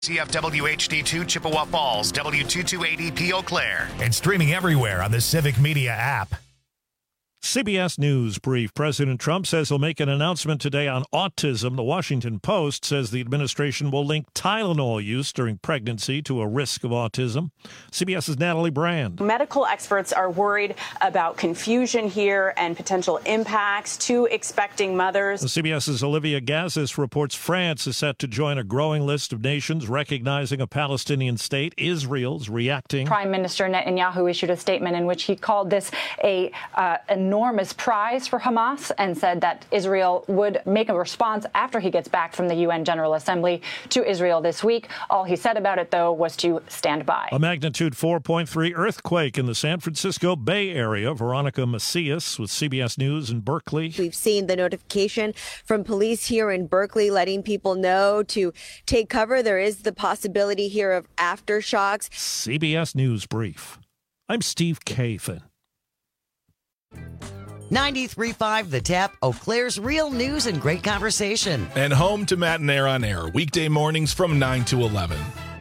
CFW HD2 Chippewa Falls, W228EP Eau Claire. And streaming everywhere on the Civic Media app. CBS News brief. President Trump says he'll make an announcement today on autism. The Washington Post says the administration will link Tylenol use during pregnancy to a risk of autism. CBS's Natalie Brand. Medical experts are worried about confusion here and potential impacts to expecting mothers. CBS's Olivia Gazis reports France is set to join a growing list of nations recognizing a Palestinian state. Israel's reacting. Prime Minister Netanyahu issued a statement in which he called this a enormous prize for Hamas and said that Israel would make a response after he gets back from the UN General Assembly to Israel this week. All he said about it, though, was to stand by. A magnitude 4.3 earthquake in the San Francisco Bay Area. Veronica Macias with CBS News in Berkeley. We've seen the notification from police here in Berkeley letting people know to take cover. There is the possibility here of aftershocks. CBS News brief. I'm Steve Kathan. 93.5 The Tap, Eau Claire's real news and great conversation. And home to Matt and Air on Air, weekday mornings from 9 to 11.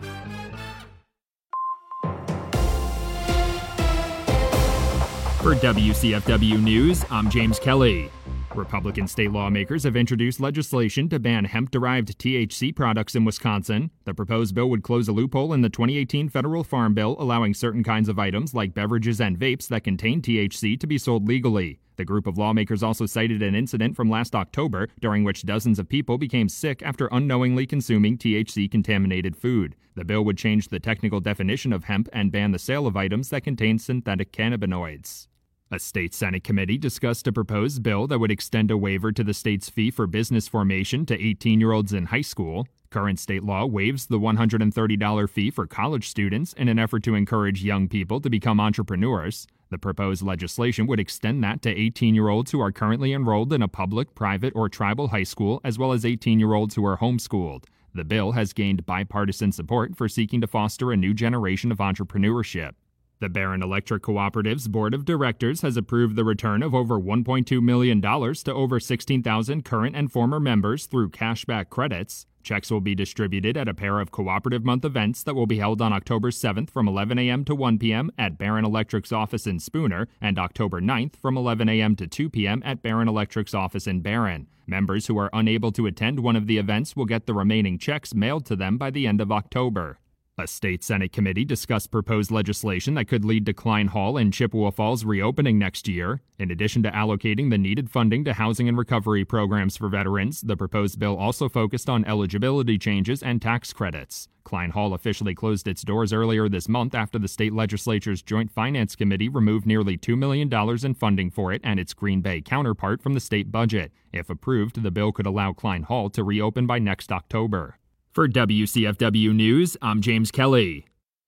For WCFW News, I'm James Kelly. Republican state lawmakers have introduced legislation to ban hemp-derived THC products in Wisconsin. The proposed bill would close a loophole in the 2018 federal farm bill, allowing certain kinds of items like beverages and vapes that contain THC to be sold legally. The group of lawmakers also cited an incident from last October during which dozens of people became sick after unknowingly consuming THC-contaminated food. The bill would change the technical definition of hemp and ban the sale of items that contain synthetic cannabinoids. A state Senate committee discussed a proposed bill that would extend a waiver to the state's fee for business formation to 18-year-olds in high school. Current state law waives the $130 fee for college students in an effort to encourage young people to become entrepreneurs. The proposed legislation would extend that to 18-year-olds who are currently enrolled in a public, private, or tribal high school, as well as 18-year-olds who are homeschooled. The bill has gained bipartisan support for seeking to foster a new generation of entrepreneurship. The Barron Electric Cooperative's Board of Directors has approved the return of over $1.2 million to over 16,000 current and former members through cashback credits. Checks will be distributed at a pair of Cooperative Month events that will be held on October 7th from 11 a.m. to 1 p.m. at Barron Electric's office in Spooner and October 9th from 11 a.m. to 2 p.m. at Barron Electric's office in Barron. Members who are unable to attend one of the events will get the remaining checks mailed to them by the end of October. A state Senate committee discussed proposed legislation that could lead to Klein Hall and Chippewa Falls reopening next year. In addition to allocating the needed funding to housing and recovery programs for veterans, the proposed bill also focused on eligibility changes and tax credits. Klein Hall officially closed its doors earlier this month after the state legislature's Joint Finance Committee removed nearly $2 million in funding for it and its Green Bay counterpart from the state budget. If approved, the bill could allow Klein Hall to reopen by next October. For WCFW News, I'm James Kelly.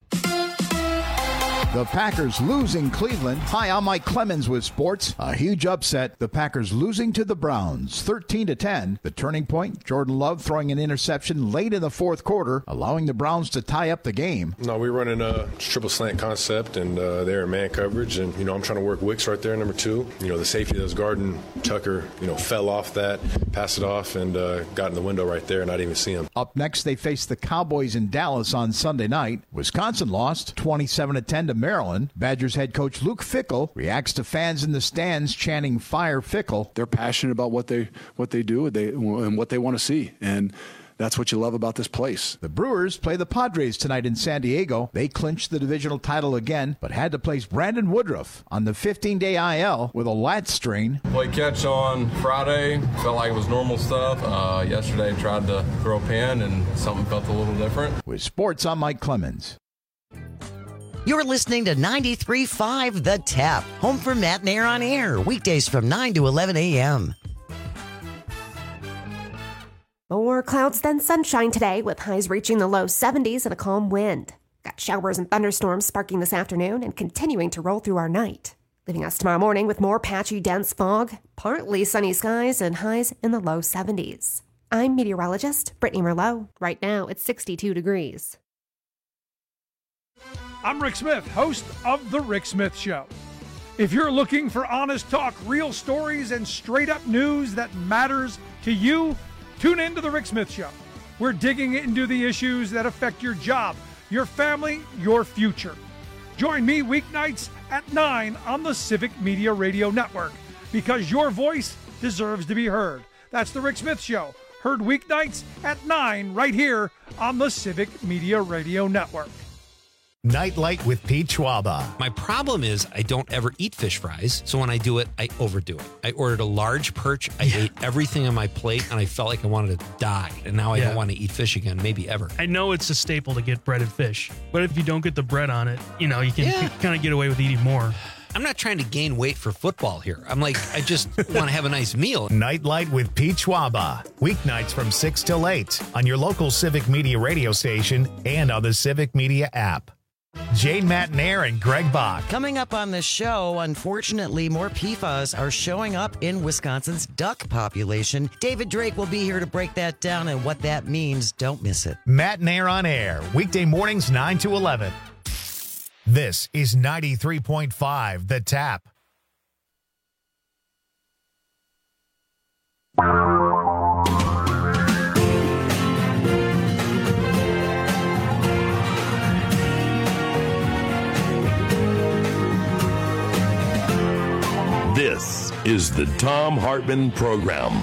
The Packers losing Cleveland. Hi, I'm Mike Clemens with sports. A huge upset. The Packers losing to the Browns, 13-10. The turning point, Jordan Love throwing an interception late in the fourth quarter, allowing the Browns to tie up the game. No, we're running a triple slant concept, and they're in man coverage. And, I'm trying to work Wicks right there, number two. The safety that was guarding Tucker, fell off that, passed it off, and got in the window right there, and I didn't even see him. Up next, they face the Cowboys in Dallas on Sunday night. Wisconsin lost 27-10 to Maryland. Badgers head coach Luke Fickell reacts to fans in the stands chanting "Fire Fickell." They're passionate about what they do and what they want to see, and that's what you love about this place. The Brewers play the Padres tonight in San Diego. They clinched the divisional title again, but had to place Brandon Woodruff on the 15-day IL with a lat strain. Played catch on Friday. Felt like it was normal stuff. Yesterday tried to throw a pin, and something felt a little different. With sports, I'm Mike Clemens. You're listening to 93.5 The Tap, home for Matt and Air on Air, weekdays from 9 to 11 a.m. More clouds than sunshine today, with highs reaching the low 70s and a calm wind. Got showers and thunderstorms sparking this afternoon and continuing to roll through our night, leaving us tomorrow morning with more patchy, dense fog, partly sunny skies, and highs in the low 70s. I'm meteorologist Brittany Merlot. Right now, it's 62 degrees. I'm Rick Smith, host of The Rick Smith Show. If you're looking for honest talk, real stories, and straight-up news that matters to you, tune in to The Rick Smith Show. We're digging into the issues that affect your job, your family, your future. Join me weeknights at 9 on the Civic Media Radio Network, because your voice deserves to be heard. That's The Rick Smith Show, heard weeknights at 9 right here on the Civic Media Radio Network. Nightlight with Pete Schwaba. My problem is I don't ever eat fish fries, so when I do it, I overdo it. I ordered a large perch, I ate everything on my plate, and I felt like I wanted to die. And now I don't want to eat fish again, maybe ever. I know it's a staple to get breaded fish, but if you don't get the bread on it, you can kind of get away with eating more. I'm not trying to gain weight for football here. I'm like, I just want to have a nice meal. Nightlight with Pete Schwaba. Weeknights from 6 till 8 on your local Civic Media radio station and on the Civic Media app. Jane Matnair and Greg Bach. Coming up on the show, unfortunately, more PFAS are showing up in Wisconsin's duck population. David Drake will be here to break that down and what that means. Don't miss it. Matnair on air, weekday mornings 9 to 11. This is 93.5 The Tap. This is the Thom Hartmann Program.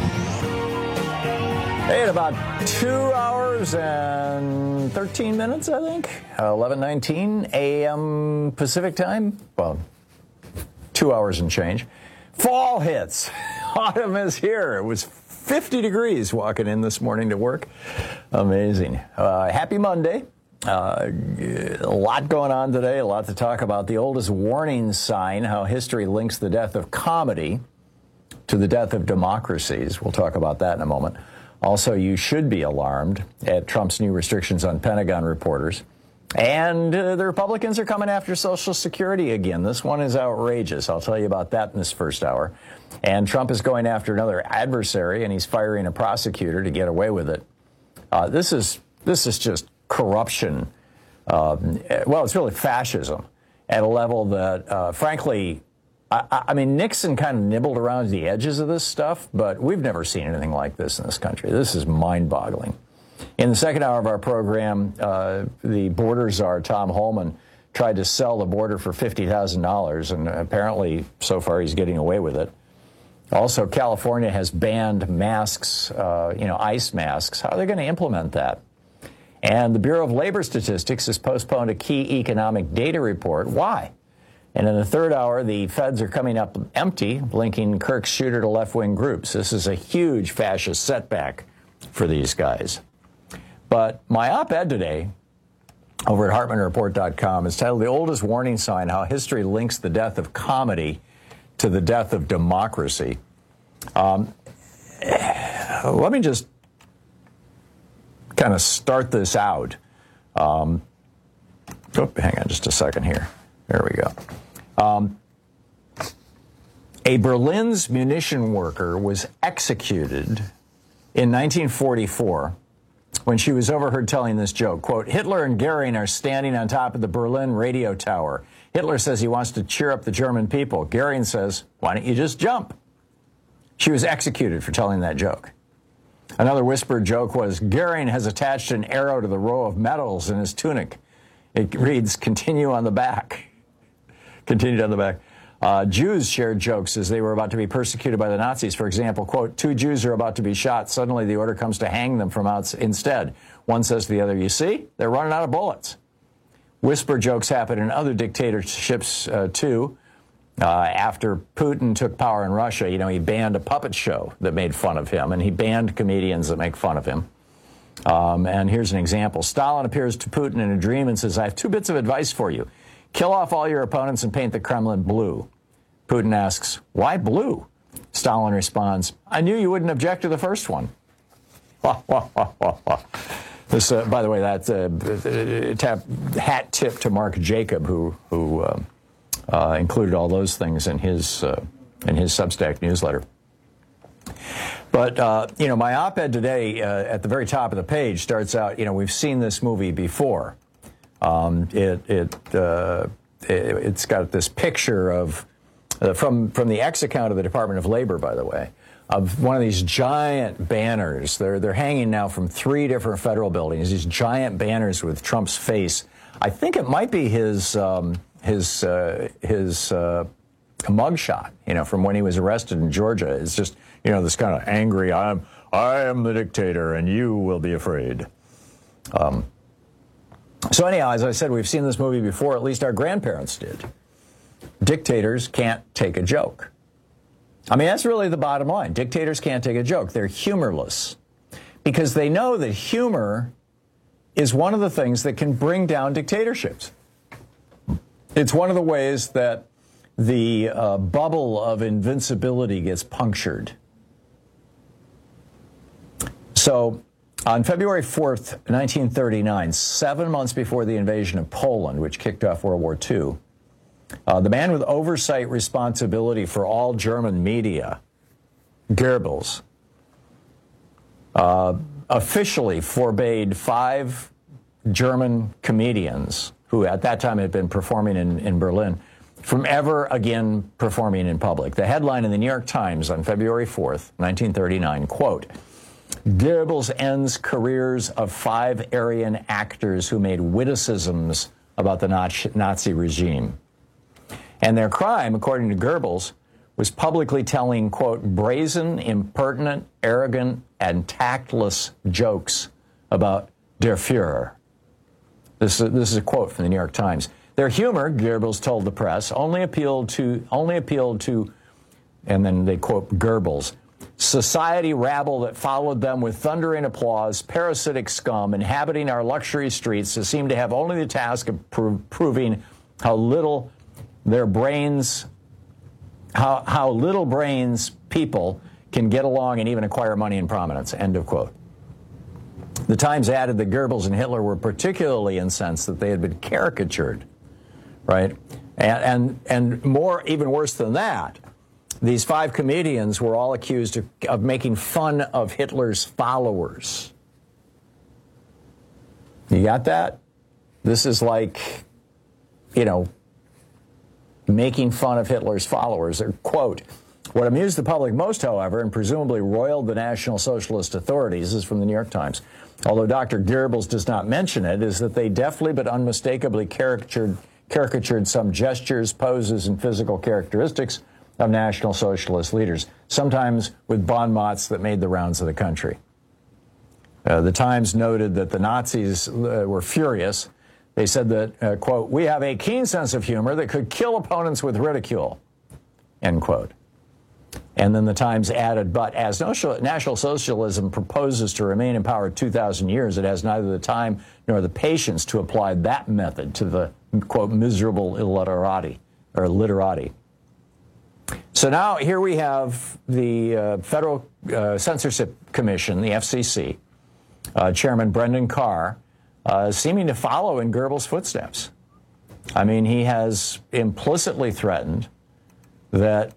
Hey, in about 2 hours and 13 minutes, I think, 11:19 a.m. Pacific time. Well, 2 hours and change. Fall hits. Autumn is here. It was 50 degrees walking in this morning to work. Amazing. Happy Monday. A lot going on today, a lot to talk about. The oldest warning sign, how history links the death of comedy to the death of democracies. We'll talk about that in a moment. Also, you should be alarmed at Trump's new restrictions on Pentagon reporters. And the Republicans are coming after Social Security again. This one is outrageous. I'll tell you about that in this first hour. And Trump is going after another adversary, and he's firing a prosecutor to get away with it. This is just corruption. Well, it's really fascism at a level that, frankly, I mean, Nixon kind of nibbled around the edges of this stuff, but we've never seen anything like this in this country. This is mind-boggling. In the second hour of our program, the border czar, Tom Homan, tried to sell the border for $50,000, and apparently, so far, he's getting away with it. Also, California has banned masks, ice masks. How are they going to implement that? And the Bureau of Labor Statistics has postponed a key economic data report. Why? And in the third hour, the feds are coming up empty, linking Kirk's shooter to left-wing groups. This is a huge fascist setback for these guys. But my op-ed today over at HartmannReport.com is titled "The Oldest Warning Sign: How History Links the Death of Comedy to the Death of Democracy." Let me just kind of start this out. Hang on just a second here. There we go. A Berlin's munition worker was executed in 1944 when she was overheard telling this joke. Quote, "Hitler and Goering are standing on top of the Berlin radio tower. Hitler says he wants to cheer up the German people. Goering says, why don't you just jump?" She was executed for telling that joke. Another whispered joke was, "Goering has attached an arrow to the row of medals in his tunic. It reads, continue on the back." Continued on the back. Jews shared jokes as they were about to be persecuted by the Nazis. For example, quote, "Two Jews are about to be shot. Suddenly the order comes to hang them from instead. One says to the other, you see, they're running out of bullets." Whisper jokes happen in other dictatorships, too. After Putin took power in Russia, he banned a puppet show that made fun of him, and he banned comedians that make fun of him. And here's an example. Stalin appears to Putin in a dream and says, "I have 2 bits of advice for you. Kill off all your opponents and paint the Kremlin blue." Putin asks, "Why blue?" Stalin responds, "I knew you wouldn't object to the first one." This, by the way, that's hat tip to Mark Jacob, who included all those things in his Substack newsletter. But, my op-ed today at the very top of the page starts out, we've seen this movie before. It's got this picture of, from the ex account of the Department of Labor, by the way, of one of these giant banners. They're hanging now from 3 different federal buildings, these giant banners with Trump's face. I think it might be his mugshot, from when he was arrested in Georgia. It's just, this kind of angry, I am the dictator and you will be afraid. So anyhow, as I said, we've seen this movie before, at least our grandparents did. Dictators can't take a joke. I mean, that's really the bottom line. Dictators can't take a joke. They're humorless because they know that humor is one of the things that can bring down dictatorships. It's one of the ways that the bubble of invincibility gets punctured. So on February 4th, 1939, 7 months before the invasion of Poland, which kicked off World War II, the man with oversight responsibility for all German media, Goebbels, officially forbade 5 German comedians who at that time had been performing in Berlin from ever again performing in public. The headline in the New York Times on February 4th, 1939, quote, Goebbels ends careers of 5 Aryan actors who made witticisms about the Nazi regime. And their crime, according to Goebbels, was publicly telling, quote, brazen, impertinent, arrogant, and tactless jokes about der Führer. This is a quote from the New York Times. Their humor, Goebbels told the press, only appealed to, and then they quote Goebbels, society rabble that followed them with thundering applause, parasitic scum inhabiting our luxury streets that seemed to have only the task of proving how little their brains, how little brains people can get along and even acquire money and prominence, end of quote. The Times added that Goebbels and Hitler were particularly incensed that they had been caricatured, right? And more, even worse than that, these 5 comedians were all accused of making fun of Hitler's followers. You got that? This is like, making fun of Hitler's followers. Quote, what amused the public most, however, and presumably roiled the National Socialist authorities, this is from the New York Times, although Dr. Goebbels does not mention it, is that they deftly but unmistakably caricatured some gestures, poses, and physical characteristics of National Socialist leaders, sometimes with bon mots that made the rounds of the country. The Times noted that the Nazis were furious. They said that, quote, we have a keen sense of humor that could kill opponents with ridicule, end quote. And then the Times added, but as National Socialism proposes to remain in power 2,000 years, it has neither the time nor the patience to apply that method to the, quote, miserable illiterati, or literati. So now here we have the Federal Censorship Commission, the FCC, Chairman Brendan Carr, seeming to follow in Goebbels' footsteps. I mean, he has implicitly threatened that,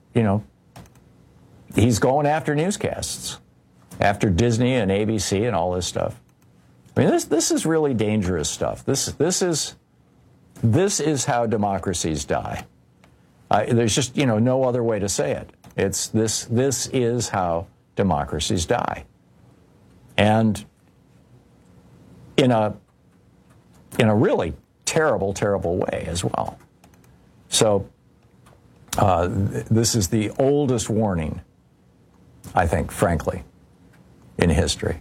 he's going after newscasts, after Disney and ABC and all this stuff. I mean, this is really dangerous stuff. This is how democracies die. There's just, no other way to say it. This is how democracies die. And in a really terrible, terrible way as well. So this is the oldest warning, I think, frankly, in history.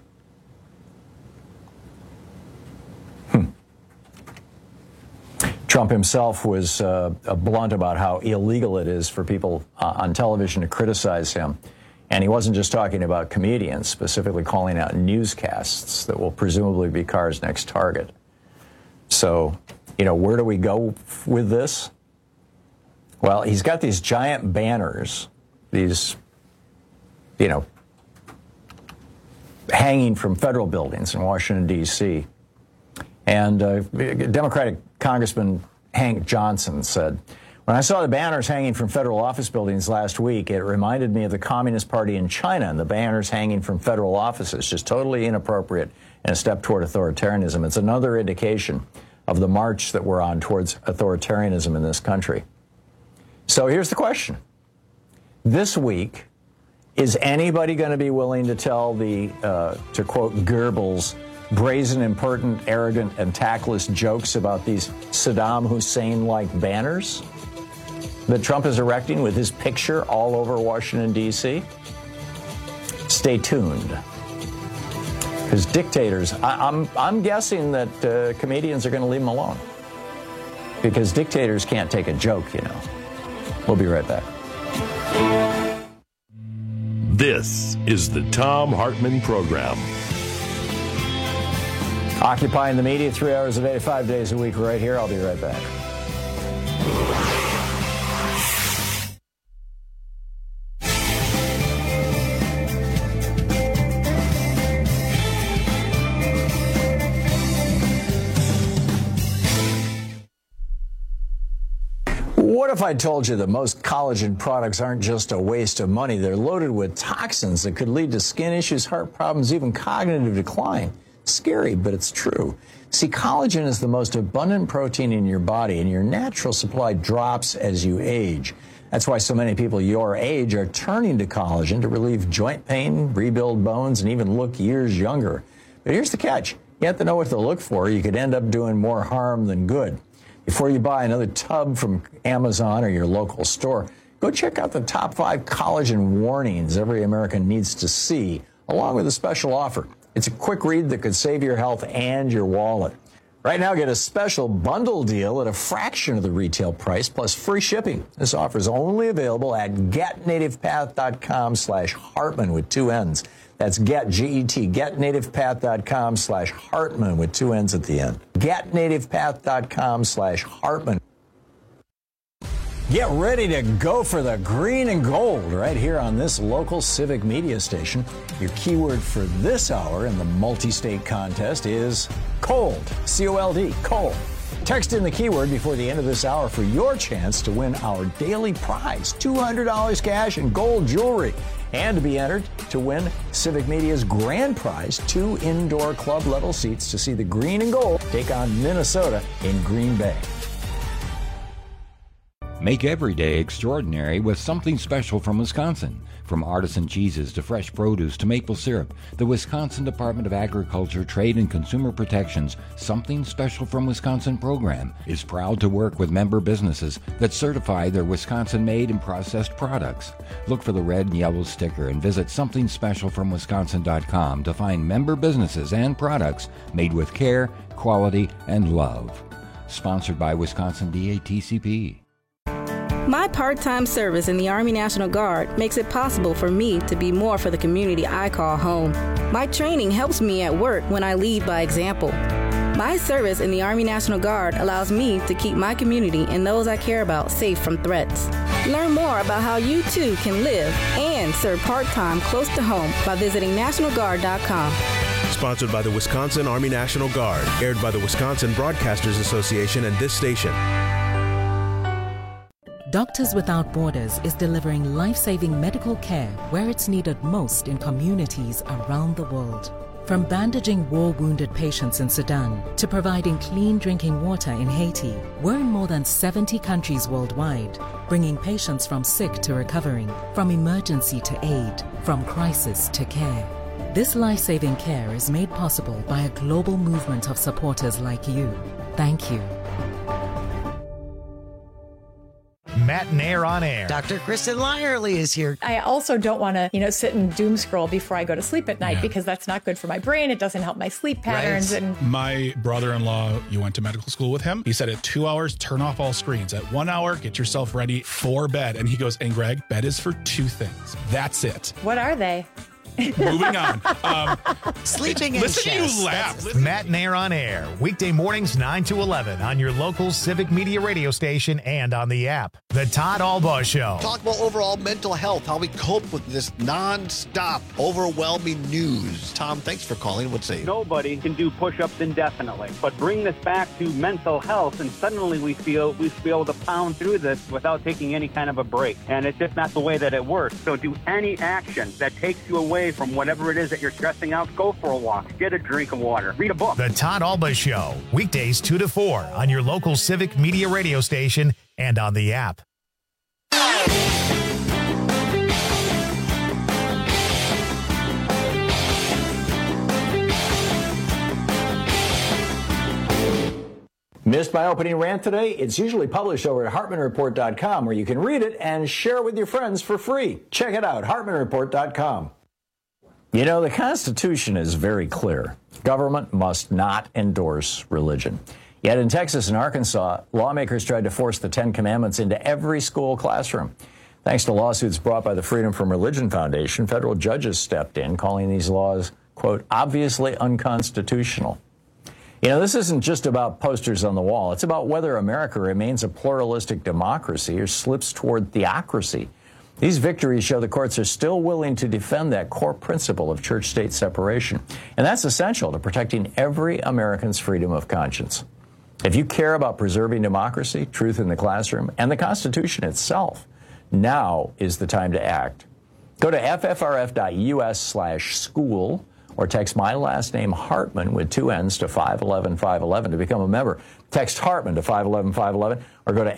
Trump himself was blunt about how illegal it is for people on television to criticize him. And he wasn't just talking about comedians, specifically calling out newscasts that will presumably be Carr's next target. So, where do we go with this? Well, he's got these giant banners, these, hanging from federal buildings in Washington, D.C. And Democratic Congressman Hank Johnson said, when I saw the banners hanging from federal office buildings last week, it reminded me of the Communist Party in China and the banners hanging from federal offices, just totally inappropriate and a step toward authoritarianism. It's another indication of the march that we're on towards authoritarianism in this country. So here's the question. This week Is anybody going to be willing to tell the, to quote Goebbels, brazen, impertinent, arrogant, and tactless jokes about these Saddam Hussein-like banners that Trump is erecting with his picture all over Washington, D.C.? Stay tuned. Because dictators, I'm guessing that comedians are going to leave them alone. Because dictators can't take a joke, you know. We'll be right back. This is the Thom Hartmann Program. Occupying the media 3 hours a day, 5 days a week, right here. I'll be right back. What if I told you that most collagen products aren't just a waste of money? They're loaded with toxins that could lead to skin issues, heart problems, even cognitive decline. Scary, but it's true. See, collagen is the most abundant protein in your body, and your natural supply drops as you age. That's why so many people your age are turning to collagen to relieve joint pain, rebuild bones, and even look years younger. But here's the catch. You have to know what to look for. You could end up doing more harm than good. Before you buy another tub from Amazon or your local store, go check out the top 5 collagen warnings every American needs to see, along with a special offer. It's a quick read that could save your health and your wallet. Right now, get a special bundle deal at a fraction of the retail price plus free shipping. This offer is only available at getnativepath.com/Hartmann with 2 N's. That's getnativepath.com/Hartmann with 2 N's at the end. Getnativepath.com/Hartmann. Get ready to go for the green and gold right here on this local civic media station. Your keyword for this hour in the multi-state contest is cold. C-O-L-D, cold. Text in the keyword before the end of this hour for your chance to win our daily prize, $200 cash and gold jewelry. And to be entered to win Civic Media's grand prize, 2 indoor club-level seats to see the green and gold take on Minnesota in Green Bay. Make every day extraordinary with something special from Wisconsin. From artisan cheeses to fresh produce to maple syrup, the Wisconsin Department of Agriculture, Trade and Consumer Protection's Something Special from Wisconsin program is proud to work with member businesses that certify their Wisconsin-made and processed products. Look for the red and yellow sticker and visit somethingspecialfromwisconsin.com to find member businesses and products made with care, quality, and love. Sponsored by Wisconsin DATCP. My part-time service in the Army National Guard makes it possible for me to be more for the community I call home. My training helps me at work when I lead by example. My service in the Army National Guard allows me to keep my community and those I care about safe from threats. Learn more about how you too can live and serve part-time close to home by visiting NationalGuard.com. Sponsored by the Wisconsin Army National Guard, aired by the Wisconsin Broadcasters Association and this station. Doctors Without Borders is delivering life-saving medical care where it's needed most in communities around the world. From bandaging war-wounded patients in Sudan to providing clean drinking water in Haiti, we're in more than 70 countries worldwide, bringing patients from sick to recovering, from emergency to aid, from crisis to care. This life-saving care is made possible by a global movement of supporters like you. Thank you. Matt Nair on air. Dr. Kristen Lyerly is here. I also don't want to, sit and doom scroll before I go to sleep at night because that's not good for my brain. It doesn't help my sleep patterns. Right. And my brother-in-law, you went to medical school with him. He said at 2 hours, turn off all screens. At 1 hour, get yourself ready for bed. And he goes, and Greg, bed is for 2 things. That's it. What are they? Moving on. Sleeping in Listen chess. to you laugh. Matt Nair on air. Weekday mornings 9 to 11 on your local Civic Media radio station and on the app. The Todd Albaugh Show. Talk about overall mental health, how we cope with this nonstop, overwhelming news. Tom, thanks for calling. What's say? Nobody can do push-ups indefinitely, but bring this back to mental health, and suddenly we feel we should be able to pound through this without taking any kind of a break. And it's just not the way that it works. So do any action that takes you away from whatever it is that you're stressing out. Go for a walk. Get a drink of water. Read a book. The Todd Albaugh Show. Weekdays 2 to 4 on your local Civic Media radio station and on the app. Missed my opening rant today? It's usually published over at HartmanReport.com, where you can read it and share it with your friends for free. Check it out, HartmanReport.com. You know, the Constitution is very clear. Government must not endorse religion. Yet in Texas and Arkansas, lawmakers tried to force the Ten Commandments into every school classroom. Thanks to lawsuits brought by the Freedom from Religion Foundation, federal judges stepped in, calling these laws, quote, obviously unconstitutional. You know, this isn't just about posters on the wall. It's about whether America remains a pluralistic democracy or slips toward theocracy. These victories show the courts are still willing to defend that core principle of church-state separation. And that's essential to protecting every American's freedom of conscience. If you care about preserving democracy, truth in the classroom, and the Constitution itself, now is the time to act. Go to ffrf.us/school or text my last name Hartman with 2 N's to 511-511 to become a member. Text Hartman to 511-511 or go to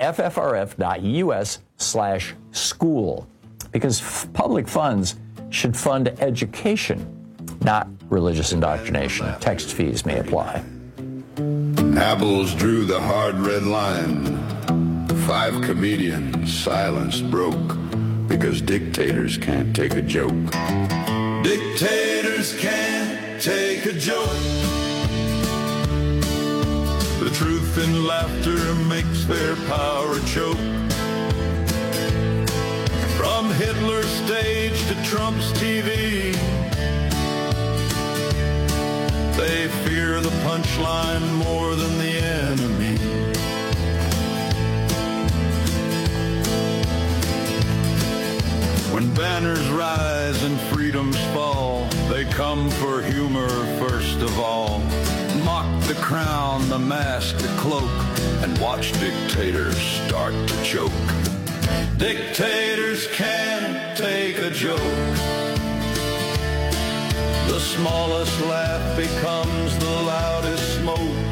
ffrf.us/school, because public funds should fund education, not religious indoctrination. Text fees may apply. Apples drew the hard red line. 5 comedians, silence broke because dictators can't take a joke. Dictators can't take a joke. The truth in laughter makes their power choke. From Hitler's stage to Trump's TV, they fear the punchline more than the enemy. When banners rise and freedoms fall, they come for humor first of all. Mock the crown, the mask, the cloak, and watch dictators start to choke. Dictators can't take a joke. The smallest laugh becomes the loudest smoke.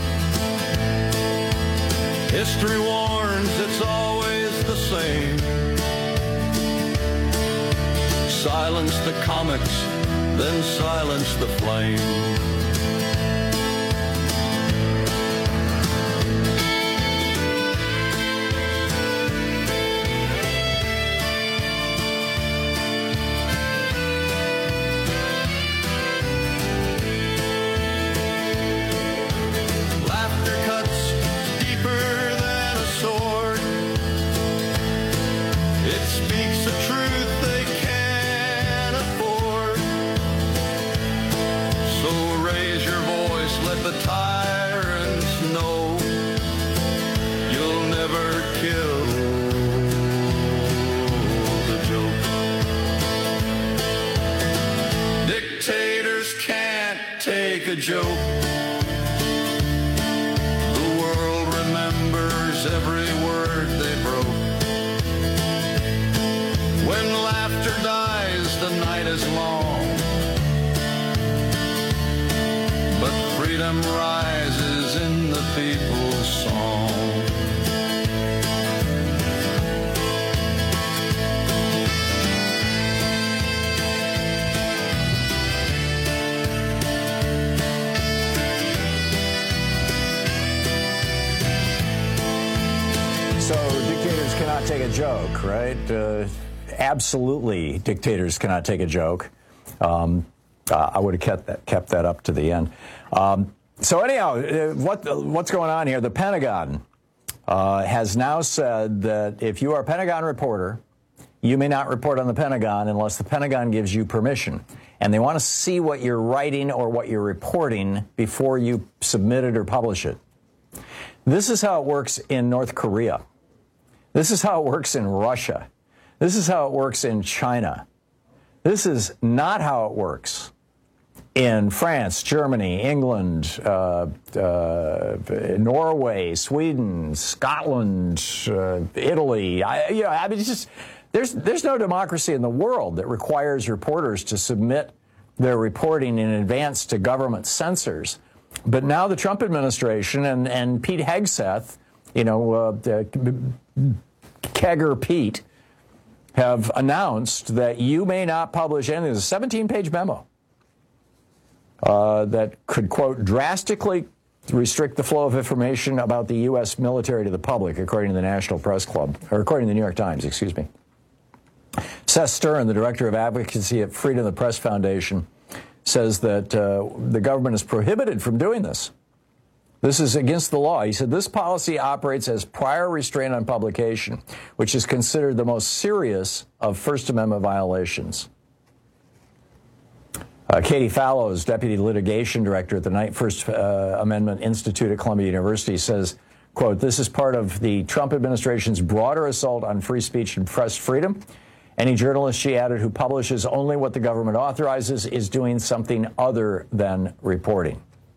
History warns it's always the same. Silence the comics, then silence the flame. Joke. The world remembers every word they broke. When laughter dies, the night is long, but freedom rises in the people's song. So dictators cannot take a joke, right? Absolutely, dictators cannot take a joke. I would have kept that up to the end. So anyhow, what's going on here? The Pentagon has now said that if you are a Pentagon reporter, you may not report on the Pentagon unless the Pentagon gives you permission. And they want to see what you're writing or what you're reporting before you submit it or publish it. This is how it works in North Korea. This is how it works in Russia. This is how it works in China. This is not how it works in France, Germany, England, Norway, Sweden, Scotland, Italy. It's just there's no democracy in the world that requires reporters to submit their reporting in advance to government censors. But now the Trump administration and Pete Hegseth, Kegger Pete, have announced that you may not publish anything. There's a 17-page memo that could, quote, drastically restrict the flow of information about the U.S. military to the public, according to the National Press Club, or according to the New York Times, excuse me. Seth Stern, the director of advocacy at Freedom of the Press Foundation, says that the government is prohibited from doing this. This is against the law. He said this policy operates as prior restraint on publication, which is considered the most serious of First Amendment violations. Katie Fallows, deputy litigation director at the First Amendment Institute at Columbia University, says, quote, this is part of the Trump administration's broader assault on free speech and press freedom. Any journalist, she added, who publishes only what the government authorizes is doing something other than reporting.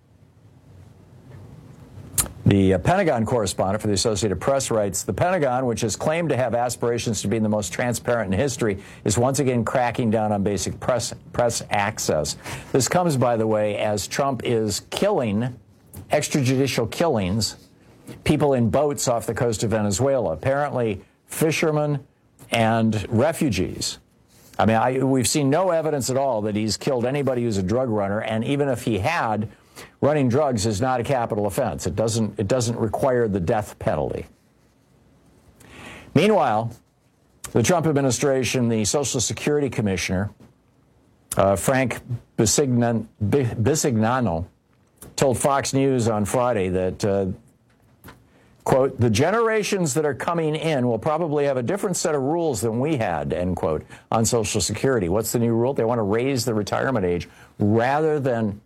The Pentagon correspondent for the Associated Press writes, the Pentagon, which has claimed to have aspirations to be the most transparent in history, is once again cracking down on basic press access. This comes, by the way, as Trump is killing, extrajudicial killings, people in boats off the coast of Venezuela, apparently fishermen and refugees. I mean, we've seen no evidence at all that he's killed anybody who's a drug runner, and even if he had, running drugs is not a capital offense. It doesn't require the death penalty. Meanwhile, the Trump administration, the Social Security Commissioner, Frank Bisignano, told Fox News on Friday that, quote, the generations that are coming in will probably have a different set of rules than we had, end quote, on Social Security. What's the new rule? They want to raise the retirement age rather than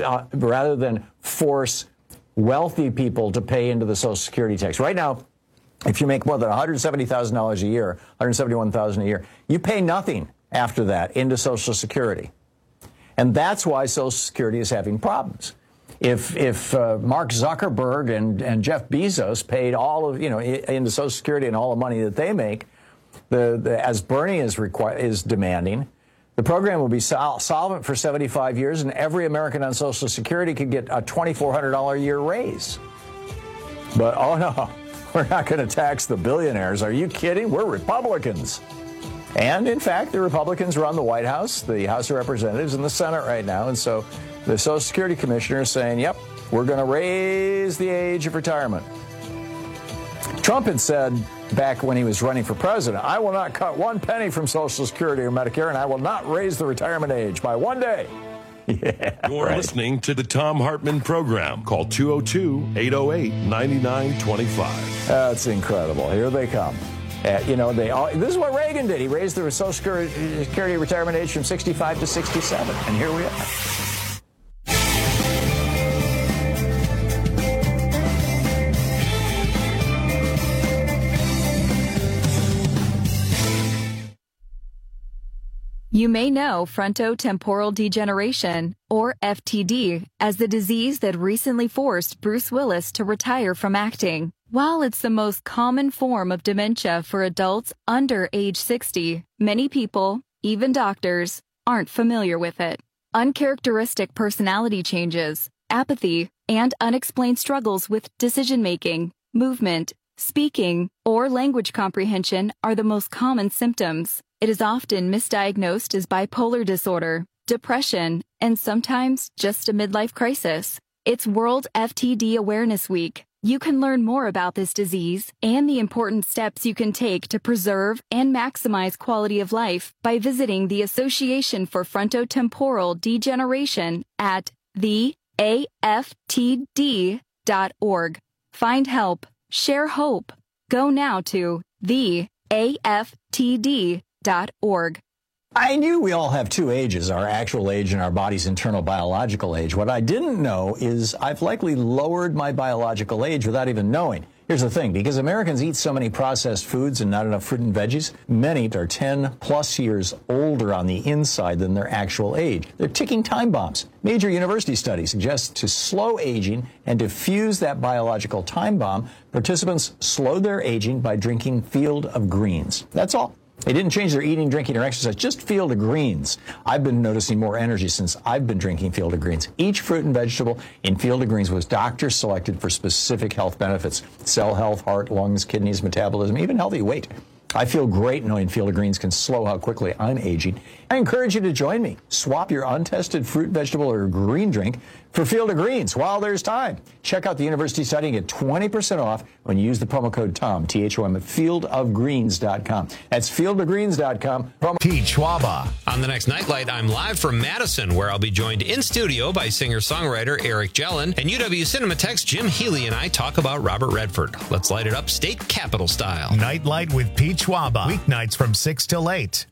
force wealthy people to pay into the Social Security tax. Right now, if you make more than $170,000 a year, $171,000 a year, you pay nothing after that into Social Security. And that's why Social Security is having problems. If Mark Zuckerberg and Jeff Bezos paid all of, into Social Security and all the money that they make, as Bernie is demanding, the program will be solvent for 75 years, and every American on Social Security could get a $2,400 a year raise. But, oh no, we're not going to tax the billionaires. Are you kidding? We're Republicans. And, in fact, the Republicans run the White House, the House of Representatives, and the Senate right now. And so the Social Security Commissioner is saying, yep, we're going to raise the age of retirement. Trump had said back when he was running for president, I will not cut one penny from Social Security or Medicare, and I will not raise the retirement age by one day. Yeah, You're listening to the Thom Hartmann Program. Call 202-808-9925. That's incredible. Here they come. This is what Reagan did. He raised the Social Security retirement age from 65 to 67, and here we are. You may know frontotemporal degeneration, or FTD, as the disease that recently forced Bruce Willis to retire from acting. While it's the most common form of dementia for adults under age 60, many people, even doctors, aren't familiar with it. Uncharacteristic personality changes, apathy, and unexplained struggles with decision-making, movement, speaking, or language comprehension are the most common symptoms. It is often misdiagnosed as bipolar disorder, depression, and sometimes just a midlife crisis. It's World FTD Awareness Week. You can learn more about this disease and the important steps you can take to preserve and maximize quality of life by visiting the Association for Frontotemporal Degeneration at theaftd.org. Find help. Share hope. Go now to theaftd.org. I knew we all have two ages, our actual age and our body's internal biological age. What I didn't know is I've likely lowered my biological age without even knowing. Here's the thing, because Americans eat so many processed foods and not enough fruit and veggies, many are 10 plus years older on the inside than their actual age. They're ticking time bombs. Major university studies suggest to slow aging and diffuse that biological time bomb, participants slowed their aging by drinking Field of Greens. That's all. They didn't change their eating, drinking, or exercise, just Field of Greens. I've been noticing more energy since I've been drinking Field of Greens. Each fruit and vegetable in Field of Greens was doctor selected for specific health benefits: cell health, heart, lungs, kidneys, metabolism, even healthy weight. I feel great knowing Field of Greens can slow how quickly I'm aging. I encourage you to join me. Swap your untested fruit, vegetable, or green drink for Field of Greens while there's time. Check out the university site and get 20% off when you use the promo code TOM, T-H-O-M, at fieldofgreens.com. That's fieldofgreens.com. Pete Schwaba. On the next Nightlight, I'm live from Madison, where I'll be joined in studio by singer-songwriter Eric Jellin, and UW Cinematech's Jim Healy and I talk about Robert Redford. Let's light it up state capitol style. Nightlight with Pete Schwaba. Weeknights from 6 till 8.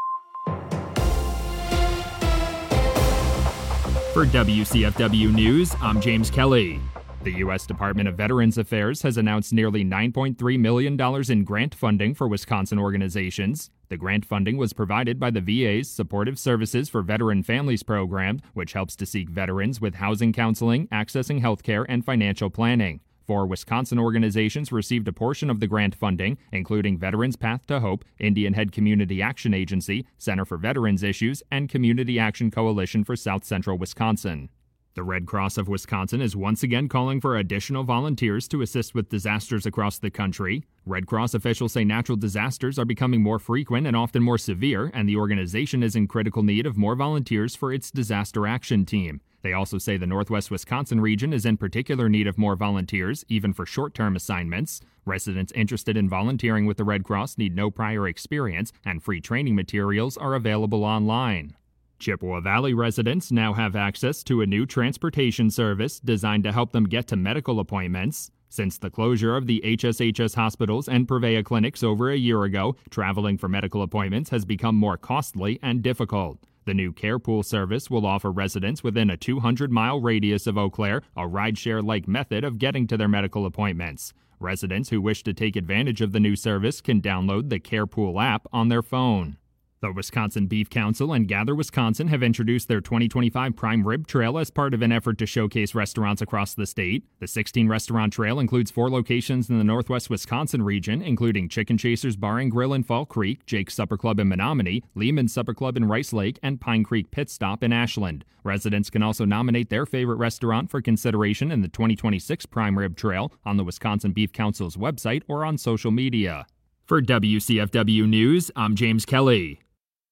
For WCFW News, I'm James Kelly. The U.S. Department of Veterans Affairs has announced nearly $9.3 million in grant funding for Wisconsin organizations. The grant funding was provided by the VA's Supportive Services for Veteran Families program, which helps to seek veterans with housing counseling, accessing health care, and financial planning. 4 Wisconsin organizations received a portion of the grant funding, including Veterans Path to Hope, Indian Head Community Action Agency, Center for Veterans Issues, and Community Action Coalition for South Central Wisconsin. The Red Cross of Wisconsin is once again calling for additional volunteers to assist with disasters across the country. Red Cross officials say natural disasters are becoming more frequent and often more severe, and the organization is in critical need of more volunteers for its disaster action team. They also say the Northwest Wisconsin region is in particular need of more volunteers, even for short-term assignments. Residents interested in volunteering with the Red Cross need no prior experience, and free training materials are available online. Chippewa Valley residents now have access to a new transportation service designed to help them get to medical appointments. Since the closure of the HSHS hospitals and Prevea clinics over a year ago, traveling for medical appointments has become more costly and difficult. The new Carepool service will offer residents within a 200-mile radius of Eau Claire a rideshare-like method of getting to their medical appointments. Residents who wish to take advantage of the new service can download the Carepool app on their phone. The Wisconsin Beef Council and Gather Wisconsin have introduced their 2025 Prime Rib Trail as part of an effort to showcase restaurants across the state. The 16-restaurant trail includes 4 locations in the Northwest Wisconsin region, including Chicken Chasers Bar and Grill in Fall Creek, Jake's Supper Club in Menominee, Lehman's Supper Club in Rice Lake, and Pine Creek Pit Stop in Ashland. Residents can also nominate their favorite restaurant for consideration in the 2026 Prime Rib Trail on the Wisconsin Beef Council's website or on social media. For WCFW News, I'm James Kelly.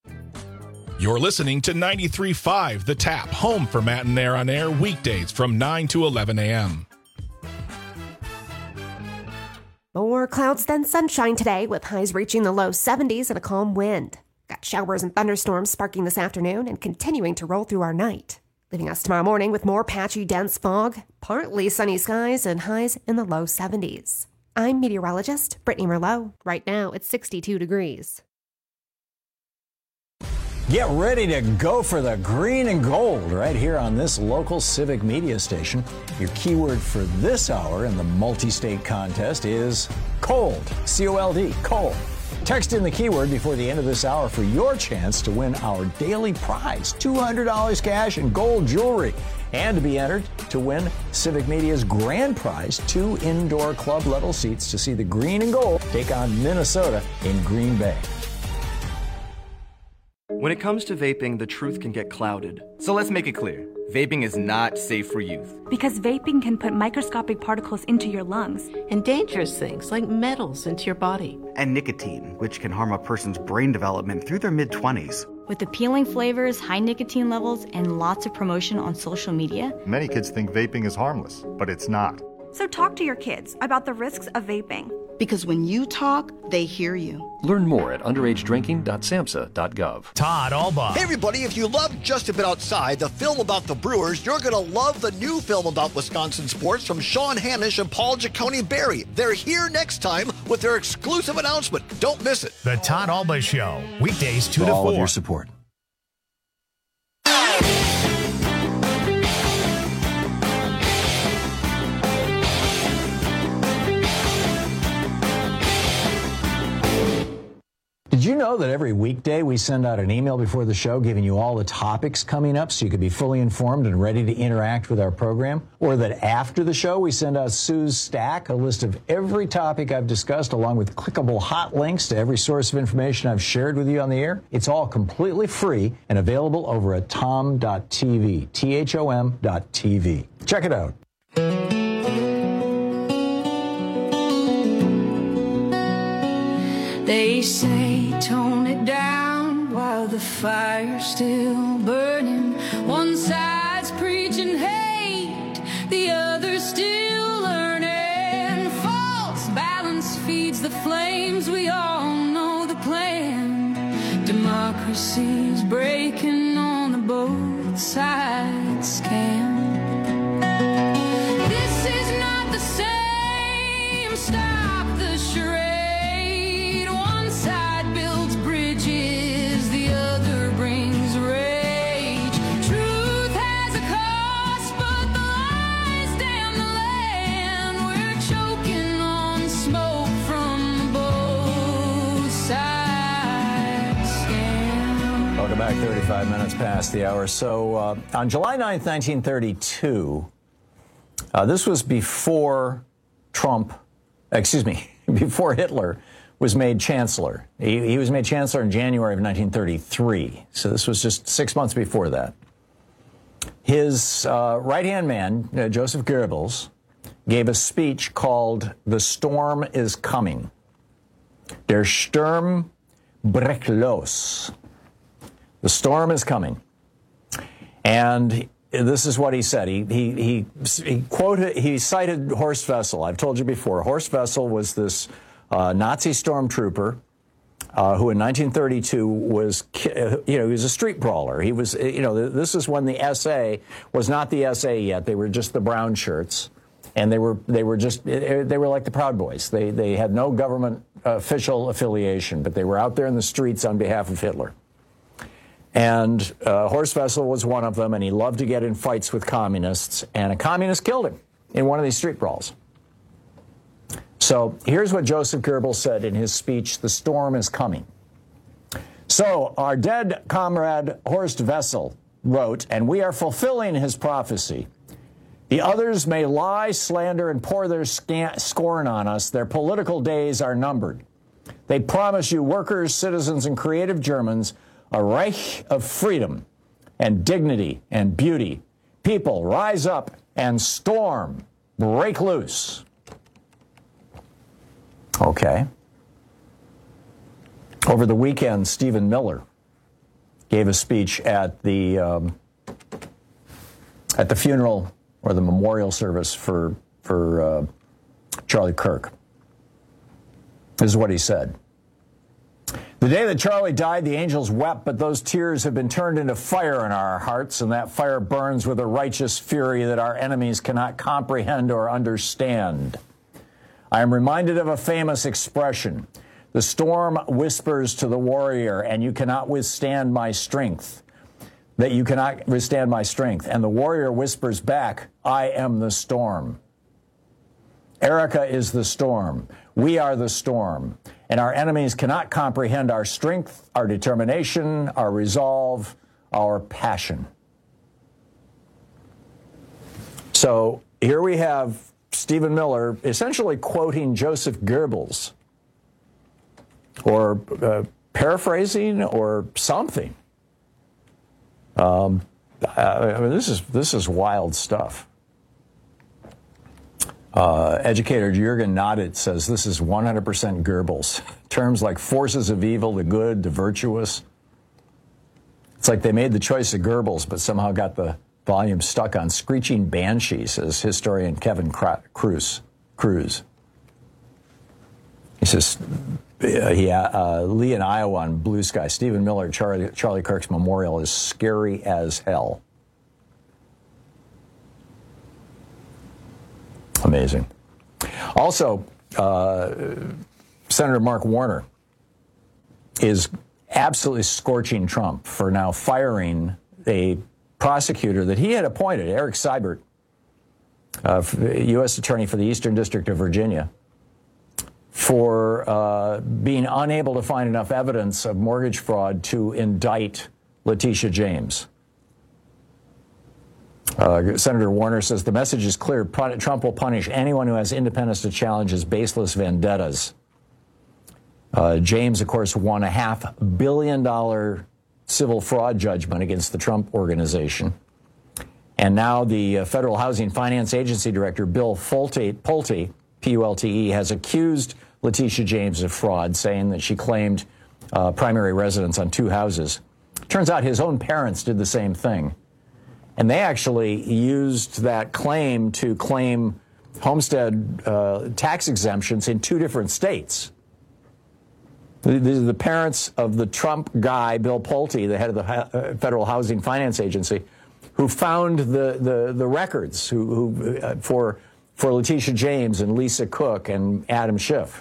You're listening to 93.5 The Tap, home for Matt and Nair on air weekdays from 9 to 11 a.m. More clouds than sunshine today, with highs reaching the low 70s and a calm wind. Got showers and thunderstorms sparking this afternoon and continuing to roll through our night, leaving us tomorrow morning with more patchy, dense fog, partly sunny skies, and highs in the low 70s. I'm meteorologist Brittany Merlot. Right now, it's 62 degrees. Get ready to go for the green and gold right here on this local civic media station. Your keyword for this hour in the multi-state contest is cold, C-O-L-D, cold. Text in the keyword before the end of this hour for your chance to win our daily prize, $200 cash and gold jewelry, and to be entered to win Civic Media's grand prize, 2 indoor club level seats to see the green and gold take on Minnesota in Green Bay. When it comes to vaping, the truth can get clouded. So let's make it clear. Vaping is not safe for youth. Because vaping can put microscopic particles into your lungs. And dangerous things like metals into your body. And nicotine, which can harm a person's brain development through their mid-20s. With appealing flavors, high nicotine levels, and lots of promotion on social media, many kids think vaping is harmless, but it's not. So talk to your kids about the risks of vaping. Because when you talk, they hear you. Learn more at underagedrinking.samhsa.gov. Todd Alba. Hey, everybody, if you love Just a Bit Outside, the film about the Brewers, you're going to love the new film about Wisconsin sports from Sean Hanisch and Paul Giacone-Berry. They're here next time with their exclusive announcement. Don't miss it. The Todd Alba Show. Weekdays 2 For to 4. all of your support. Did you know that every weekday we send out an email before the show giving you all the topics coming up so you could be fully informed and ready to interact with our program? Or that after the show we send out Sue's Stack, a list of every topic I've discussed along with clickable hot links to every source of information I've shared with you on the air? It's all completely free and available over at tom.tv, THOM.tv. Check it out. They say tone it down while the fire's still burning. One side's preaching hate seas breaking on the both sides can. This is not the same. Stop the charade. One side builds bridges, the other brings rage. Truth has a cost, but the lies damn the land. We're choking on smoke from both sides. Welcome back, 35 minutes past the hour. So on July 9th, 1932, this was before before Hitler was made chancellor. He was made chancellor in January of 1933. So this was just 6 months before that. His right-hand man, Joseph Goebbels, gave a speech called "The Storm is Coming." Der Sturm bricht los. The storm is coming. And this is what he said. He cited Horst Wessel. I've told you before, Horst Wessel was this Nazi stormtrooper who in 1932 was, he was a street brawler. He was, this is when the SA was not the SA yet. They were just the brown shirts. And they were like the Proud Boys. They had no government official affiliation, but they were out there in the streets on behalf of Hitler. And Horst Wessel was one of them, and he loved to get in fights with communists, and a communist killed him in one of these street brawls. So here's what Joseph Goebbels said in his speech, "The storm is coming." So our dead comrade Horst Wessel wrote, and we are fulfilling his prophecy. The others may lie, slander, and pour their scorn on us. Their political days are numbered. They promise you workers, citizens, and creative Germans a Reich of freedom and dignity and beauty. People, rise up and storm. Break loose. Okay. Over the weekend, Stephen Miller gave a speech at the funeral or the memorial service for Charlie Kirk. This is what he said. The day that Charlie died, the angels wept, but those tears have been turned into fire in our hearts, and that fire burns with a righteous fury that our enemies cannot comprehend or understand. I am reminded of a famous expression. The storm whispers to the warrior, and you cannot withstand my strength. That you cannot withstand my strength. And the warrior whispers back, I am the storm. Erica is the storm. We are the storm. And our enemies cannot comprehend our strength, our determination, our resolve, our passion. So here we have Stephen Miller essentially quoting Joseph Goebbels, or paraphrasing or something. I mean, this is wild stuff. Educator Jürgen Nodit says this is 100% Goebbels. Terms like forces of evil, the good, the virtuous. It's like they made the choice of Goebbels, but somehow got the volume stuck on screeching banshees, says historian Kevin Cruz. He says, Lee in Iowa on Blue Sky, Stephen Miller, Charlie Kirk's memorial is scary as hell. Amazing. Also, Senator Mark Warner is absolutely scorching Trump for now firing a prosecutor that he had appointed, Eric Seibert, U.S. Attorney for the Eastern District of Virginia, for being unable to find enough evidence of mortgage fraud to indict Letitia James. Senator Warner says the message is clear. Trump will punish anyone who has independence to challenge his baseless vendettas. James, of course, won a $500 million civil fraud judgment against the Trump organization. And now the Federal Housing Finance Agency Director, Bill Pulte, P-U-L-T-E, has accused Letitia James of fraud, saying that she claimed primary residence on 2 houses. Turns out his own parents did the same thing. And they actually used that claim to claim homestead tax exemptions in 2 different states. These are the parents of the Trump guy, Bill Pulte, the head of the Federal Housing Finance Agency, who found the records for Letitia James and Lisa Cook and Adam Schiff.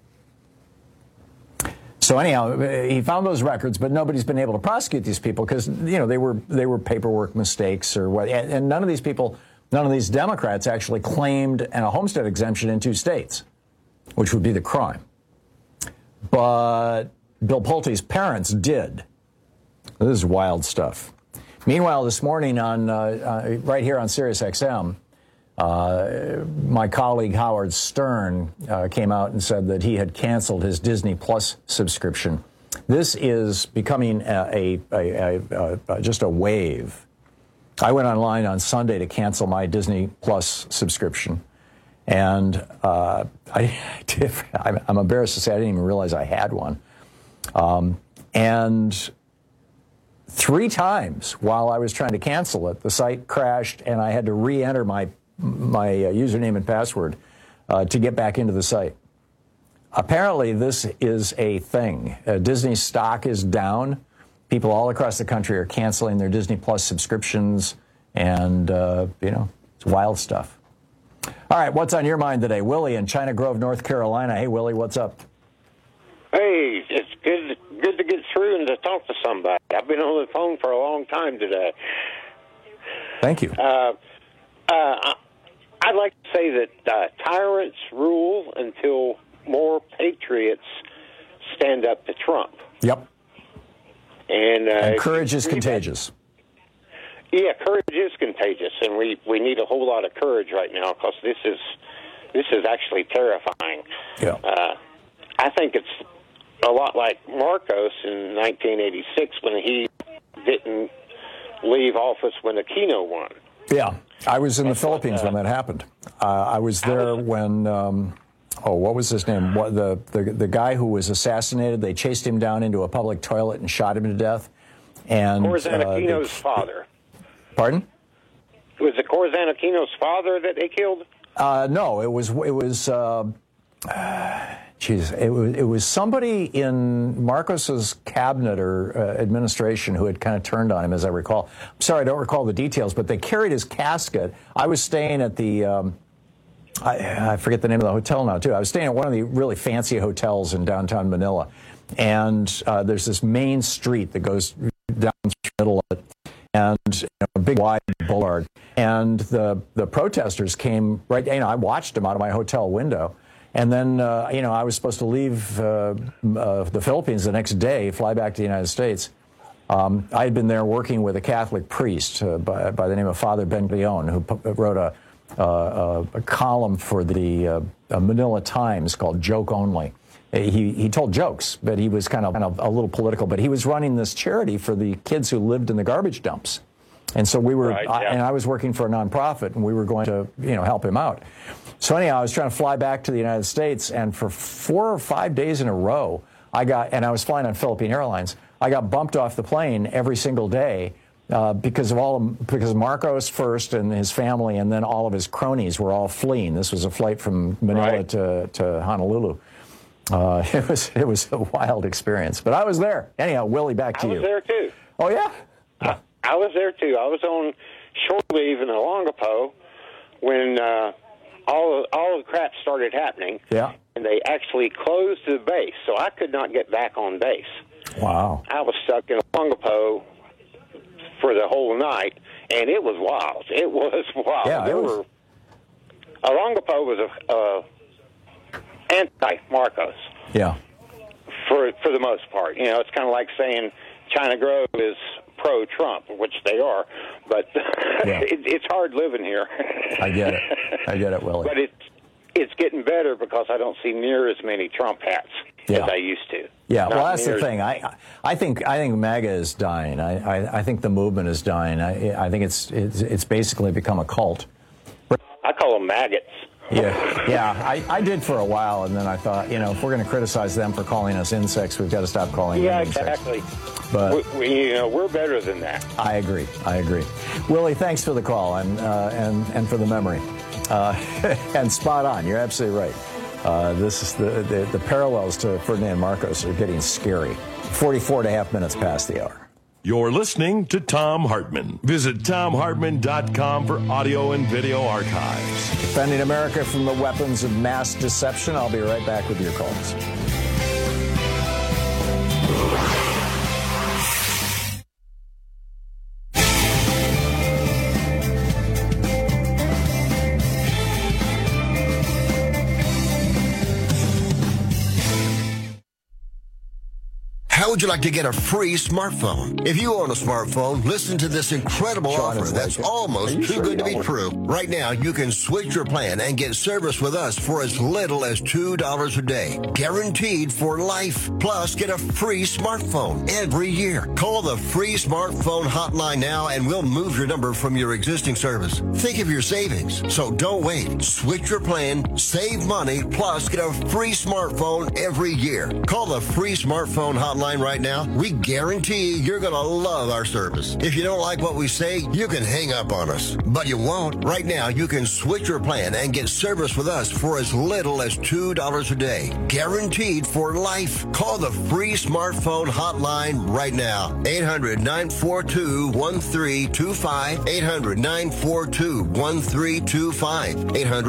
So anyhow, he found those records, but nobody's been able to prosecute these people because they were paperwork mistakes or what. And none of these people, none of these Democrats actually claimed a homestead exemption in 2 states, which would be the crime. But Bill Pulte's parents did. This is wild stuff. Meanwhile, this morning on right here on Sirius XM, my colleague Howard Stern came out and said that he had canceled his Disney Plus subscription. This is becoming just a wave. I went online on Sunday to cancel my Disney Plus subscription, and I'm embarrassed to say I didn't even realize I had one. And 3 times while I was trying to cancel it, the site crashed, and I had to re-enter my username and password to get back into the site. Apparently, this is a thing. Disney stock is down. People all across the country are canceling their Disney Plus subscriptions, and, it's wild stuff. All right, what's on your mind today? Willie in China Grove, North Carolina. Hey, Willie, what's up? Hey, it's good to get through and to talk to somebody. I've been on the phone for a long time today. Thank you. I'd like to say that tyrants rule until more patriots stand up to Trump. Yep. And courage is contagious. Yeah, courage is contagious, and we need a whole lot of courage right now because this is actually terrifying. Yeah. I think it's a lot like Marcos in 1986 when he didn't leave office when Aquino won. Yeah, I was in the Philippines when that happened. I was there when, what was his name? The guy who was assassinated, they chased him down into a public toilet and shot him to death. And Corzan Aquino's father. Pardon? Was it Corzan Aquino's father that they killed? No, it was it was somebody in Marcos's cabinet or administration who had kind of turned on him, as I recall. I'm sorry, I don't recall the details, but they carried his casket. I was staying at the, I forget the name of the hotel now, too. I was staying at one of the really fancy hotels in downtown Manila. And there's this main street that goes down through the middle of it, and a big wide boulevard. And the protesters came right, I watched them out of my hotel window. And then, I was supposed to leave the Philippines the next day, fly back to the United States. I had been there working with a Catholic priest by the name of Father Ben Leon, who wrote a column for the Manila Times called Joke Only. He told jokes, but he was kind of a little political. But he was running this charity for the kids who lived in the garbage dumps. And so we were, and I was working for a nonprofit, and we were going to, help him out. So anyhow, I was trying to fly back to the United States, and for 4 or 5 days in a row, I was flying on Philippine Airlines. I got bumped off the plane every single day because Marcos first and his family, and then all of his cronies were all fleeing. This was a flight from Manila to Honolulu. It was a wild experience, but I was there. Anyhow, Willie, back to you. I was there too. Oh yeah. I was there too. I was on shore leave in Olongapo when all the crap started happening. Yeah. And they actually closed the base, so I could not get back on base. Wow. I was stuck in Olongapo for the whole night, and it was wild. It was wild. Yeah, Olongapo was anti-Marcos. Yeah. For the most part. It's kind of like saying China Grove is pro-Trump, which they are, but it's hard living here. I get it, Willie. But it's getting better because I don't see near as many Trump hats as I used to. Yeah, well, that's the thing. I think MAGA is dying. I think the movement is dying. I think it's basically become a cult. I call them maggots. Yeah. I did for a while, and then I thought, if we're going to criticize them for calling us insects, we've got to stop calling them insects. Yeah, exactly. But we're better than that. I agree. Willie, thanks for the call and for the memory. And spot on. You're absolutely right. This is the parallels to Ferdinand Marcos are getting scary. 44.5 minutes past the hour. You're listening to Thom Hartmann. Visit ThomHartmann.com for audio and video archives. Defending America from the weapons of mass deception. I'll be right back with your calls. How would you like to get a free smartphone? If you own a smartphone, listen to this incredible offer that's almost too good to be true. Right now, you can switch your plan and get service with us for as little as $2 a day. Guaranteed for life. Plus, get a free smartphone every year. Call the free smartphone hotline now and we'll move your number from your existing service. Think of your savings. So don't wait. Switch your plan, save money, plus get a free smartphone every year. Call the free smartphone hotline right now. We guarantee you're going to love our service. If you don't like what we say, you can hang up on us. But you won't. Right now, you can switch your plan and get service with us for as little as $2 a day. Guaranteed for life. Call the free smartphone hotline right now. 800-942-1325. 800-942-1325.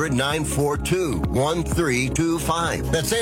800-942-1325. That's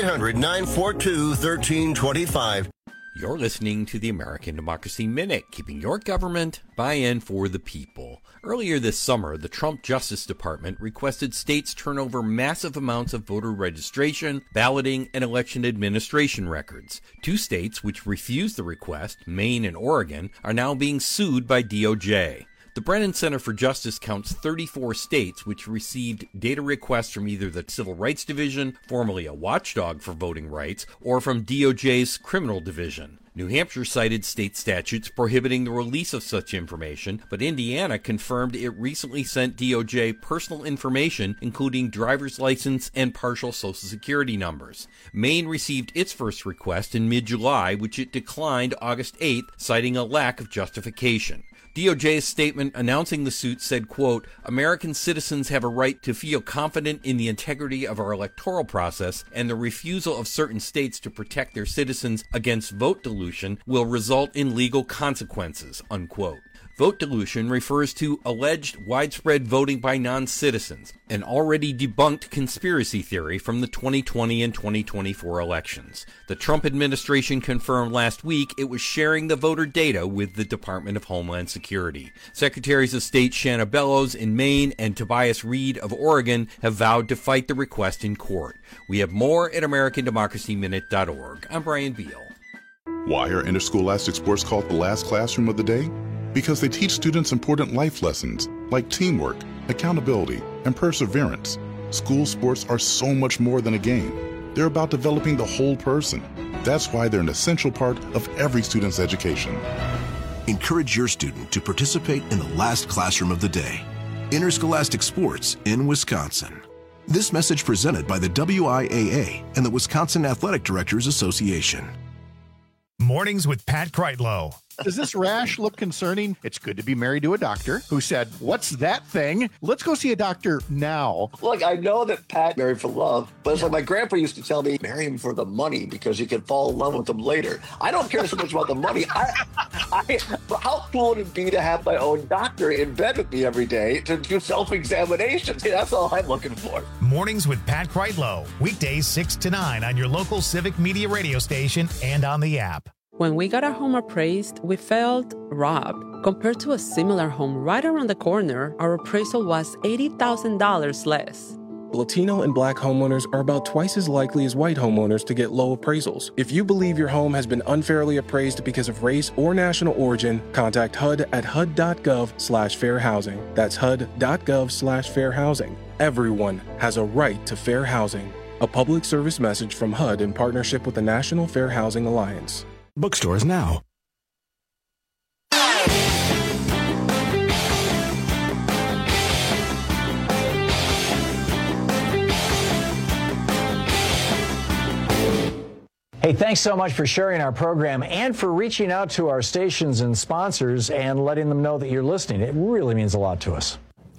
800-942-1325. You're listening to the American Democracy Minute, keeping your government by and for the people. Earlier this summer, the Trump Justice Department requested states turn over massive amounts of voter registration, balloting, and election administration records. Two states which refused the request, Maine and Oregon, are now being sued by DOJ. The Brennan Center for Justice counts 34 states which received data requests from either the Civil Rights Division, formerly a watchdog for voting rights, or from DOJ's Criminal Division. New Hampshire cited state statutes prohibiting the release of such information, but Indiana confirmed it recently sent DOJ personal information, including driver's license and partial Social Security numbers. Maine received its first request in mid-July, which it declined August 8th, citing a lack of justification. DOJ's statement announcing the suit said, quote, American citizens have a right to feel confident in the integrity of our electoral process, and the refusal of certain states to protect their citizens against vote dilution will result in legal consequences, unquote. Vote dilution refers to alleged widespread voting by non-citizens, an already debunked conspiracy theory from the 2020 and 2024 elections. The Trump administration confirmed last week it was sharing the voter data with the Department of Homeland Security. Secretaries of State Shanna Bellows in Maine and Tobias Reed of Oregon have vowed to fight the request in court. We have more at AmericanDemocracyMinute.org. I'm Brian Beal. Why are interscholastic sports called the last classroom of the day? Because they teach students important life lessons like teamwork, accountability, and perseverance. School sports are so much more than a game. They're about developing the whole person. That's why they're an essential part of every student's education. Encourage your student to participate in the last classroom of the day. Interscholastic sports in Wisconsin. This message presented by the WIAA and the Wisconsin Athletic Directors Association. Mornings with Pat Kreitlow. Does this rash look concerning? It's good to be married to a doctor who said, what's that thing? Let's go see a doctor now. Look, I know that Pat married for love, but it's like my grandpa used to tell me, marry him for the money because you can fall in love with him later. I don't care so much about the money. How cool would it be to have my own doctor in bed with me every day to do self-examinations? Hey, that's all I'm looking for. Mornings with Pat Kreitlow. Weekdays 6 to 9 on your local Civic Media radio station and on the app. When we got our home appraised, we felt robbed. Compared to a similar home right around the corner, our appraisal was $80,000 less. Latino and Black homeowners are about twice as likely as white homeowners to get low appraisals. If you believe your home has been unfairly appraised because of race or national origin, contact HUD at HUD.gov/fair housing. That's HUD.gov/fair housing. Everyone has a right to fair housing. A public service message from HUD in partnership with the National Fair Housing Alliance. Bookstores now. Hey, thanks so much for sharing our program and for reaching out to our stations and sponsors and letting them know that you're listening. It really means a lot to us.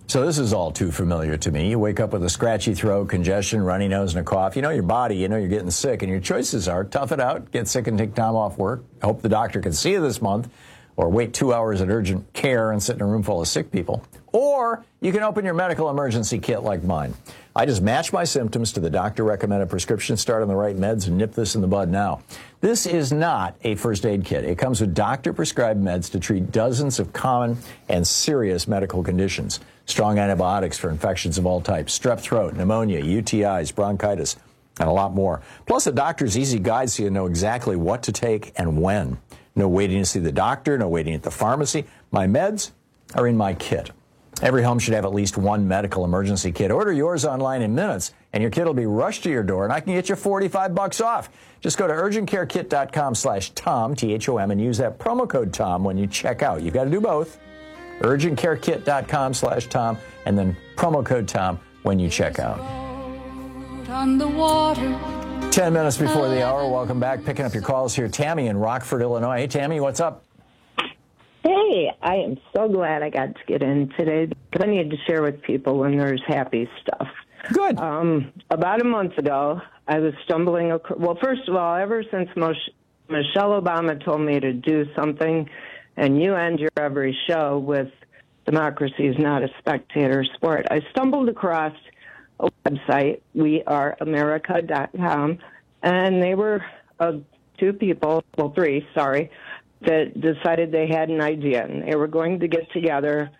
So this is all too familiar to me. You wake up with a scratchy throat, congestion, runny nose, and a cough. You know your body, you know you're getting sick, and your choices are tough it out, get sick and take time off work, hope the doctor can see you this month, or wait 2 hours at urgent care and sit in a room full of sick people. Or you can open your medical emergency kit like mine. I just match my symptoms to the doctor-recommended prescription, start on the right meds, and nip this in the bud now. This is not a first aid kit. It comes with doctor-prescribed meds to treat dozens of common and serious medical conditions. Strong antibiotics for infections of all types, strep throat, pneumonia, UTIs, bronchitis, and a lot more. Plus a doctor's easy guide so you know exactly what to take and when. No waiting to see the doctor, no waiting at the pharmacy. My meds are in my kit. Every home should have at least one medical emergency kit. Order yours online in minutes, and your kit will be rushed to your door, and I can get you $45 off. Just go to urgentcarekit.com/Tom, T-H-O-M, and use that promo code Tom when you check out. You've got to do both. urgentcarekit.com/Tom, and then promo code Tom when you check out. On the water. 10 minutes before the hour. Welcome back. Picking up your calls here. Tammy in Rockford, Illinois. Hey, Tammy, what's up? Hey, I am so glad I got to get in today because I need to share with people when there's happy stuff. Good. About a month ago, I was stumbling across, well, first of all, ever since Michelle Obama told me to do something, and you end your every show with democracy is not a spectator sport, I stumbled across a website, weareamerica.com, and they were three, that decided they had an idea, and they were going to get together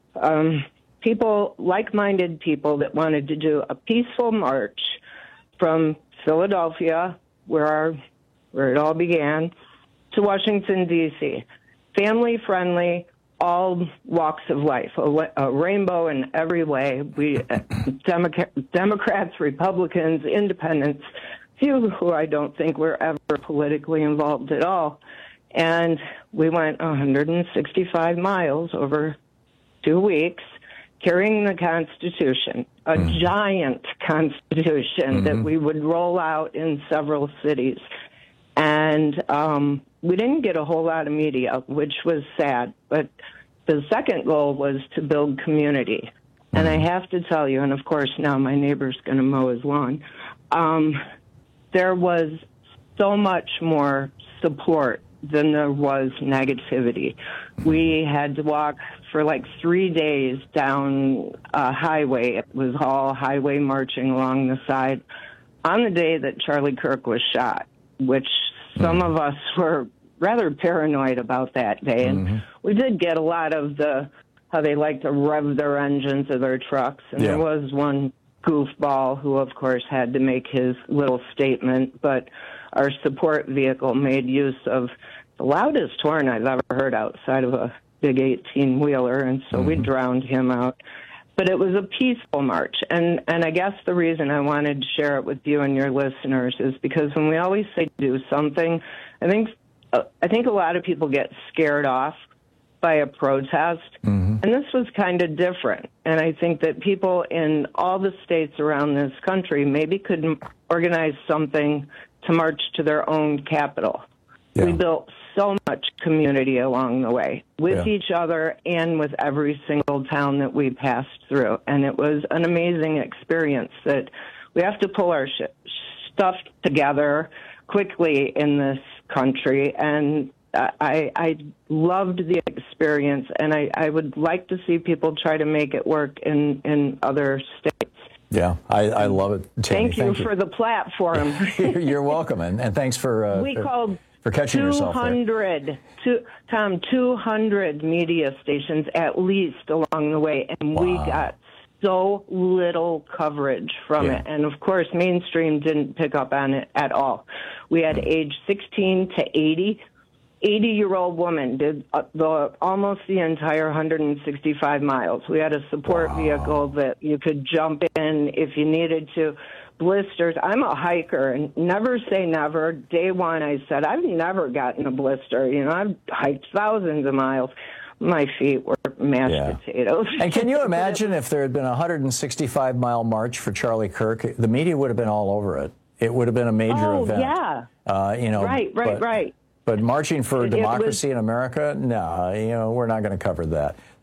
like-minded people that wanted to do a peaceful march from Philadelphia, where it all began, to Washington, D.C. Family-friendly, all walks of life, a rainbow in every way. We Democrats, Republicans, independents, few who I don't think were ever politically involved at all. And we went 165 miles over 2 weeks, carrying the Constitution, a giant Constitution that we would roll out in several cities. And we didn't get a whole lot of media, which was sad. But the second goal was to build community. And I have to tell you, and of course now my neighbor's going to mow his lawn, there was so much more support than there was negativity. We had to walk for like 3 days down a highway. It was all highway marching along the side on the day that Charlie Kirk was shot, which some of us were rather paranoid about that day. And we did get a lot of how they like to rev their engines of their trucks. And there was one goofball who, of course, had to make his little statement, but our support vehicle made use of the loudest horn I've ever heard outside of a big 18-wheeler, and so we drowned him out. But it was a peaceful march, and I guess the reason I wanted to share it with you and your listeners is because when we always say do something, I think a lot of people get scared off by a protest, and this was kind of different. And I think that people in all the states around this country maybe could organize something to march to their own capital. We built so much community along the way with each other and with every single town that we passed through. And it was an amazing experience that we have to pull our stuff together quickly in this country. And I loved the experience, and I would like to see people try to make it work in other states. Yeah, I love it, Tammy. Thank you for the platform. You're welcome, and thanks for catching yourself there. 200 media stations at least along the way, and we got so little coverage from it. And of course, mainstream didn't pick up on it at all. We had age 16 to 80-year-old woman did almost the entire 165 miles. We had a support vehicle that you could jump in if you needed to. Blisters. I'm a hiker, and never say never. Day one, I said, I've never gotten a blister. You know, I've hiked thousands of miles. My feet were mashed potatoes. And can you imagine if there had been a 165-mile march for Charlie Kirk? The media would have been all over it. It would have been a major event. Yeah. Right. But marching for democracy in America, no, we're not going to cover that.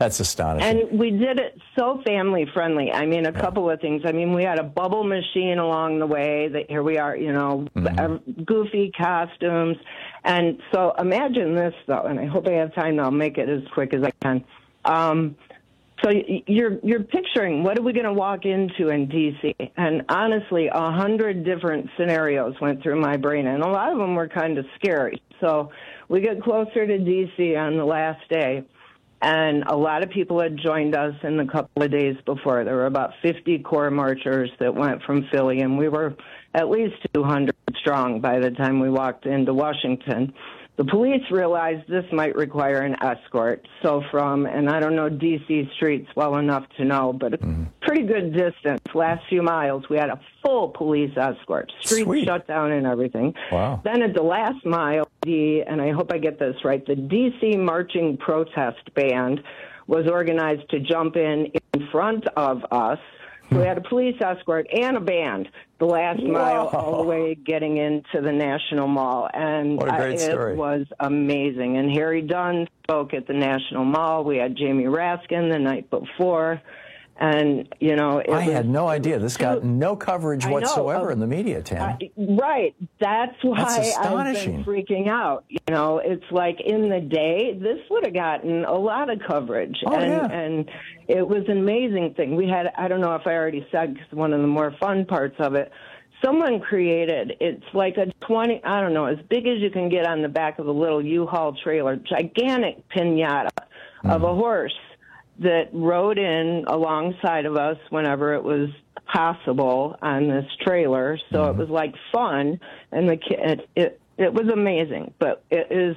That's astonishing. And we did it so family friendly. I mean, a couple of things. I mean, we had a bubble machine along the way. That here we are, goofy costumes. And so imagine this, though, and I hope I have time. I'll make it as quick as I can. So you're picturing, what are we going to walk into in D.C.? And honestly, 100 different scenarios went through my brain, and a lot of them were kind of scary. So we get closer to D.C. on the last day, and a lot of people had joined us in the couple of days before. There were about 50 core marchers that went from Philly, and we were at least 200 strong by the time we walked into Washington. The police realized this might require an escort. So and I don't know D.C. streets well enough to know, but a pretty good distance, last few miles, we had a full police escort. Streets shut down and everything. Wow. Then at the last mile, and I hope I get this right, the D.C. Marching Protest Band was organized to jump in front of us. So we had a police escort and a band the last mile all the way getting into the National Mall. And what a great story. It was amazing. And Harry Dunn spoke at the National Mall. We had Jamie Raskin the night before. And, I had no idea. This got no coverage whatsoever in the media, Tammy. Right. That's why I've astonishing. been freaking out. It's like in the day, this would have gotten a lot of coverage. And it was an amazing thing. We had, I don't know if I already said, because one of the more fun parts of it, someone created, it's like a 20, I don't know, as big as you can get on the back of a little U-Haul trailer, gigantic piñata of a horse that rode in alongside of us whenever it was possible on this trailer. So it was like fun, and it was amazing. But it is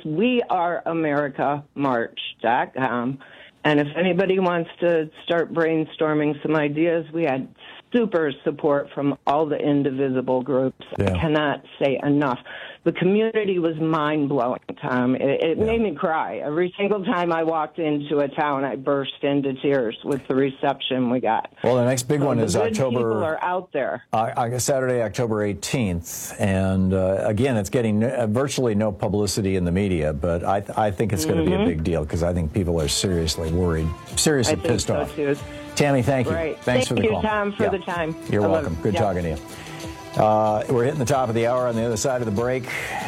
WeAreAmericaMarch.com. And if anybody wants to start brainstorming some ideas, we had super support from all the indivisible groups. I cannot say enough. The community was mind-blowing, Tom. It made me cry. Every single time I walked into a town, I burst into tears with the reception we got. Well, the next big one is October. People are out there. Saturday, October 18th. And again, it's getting virtually no publicity in the media, but I think it's going to be a big deal because I think people are seriously worried, seriously pissed off. Too. Tammy, thank you. Right. Thanks for the call. Thank you, Tom, for the time. You're welcome. Good talking to you. We're hitting the top of the hour. On the other side of the break,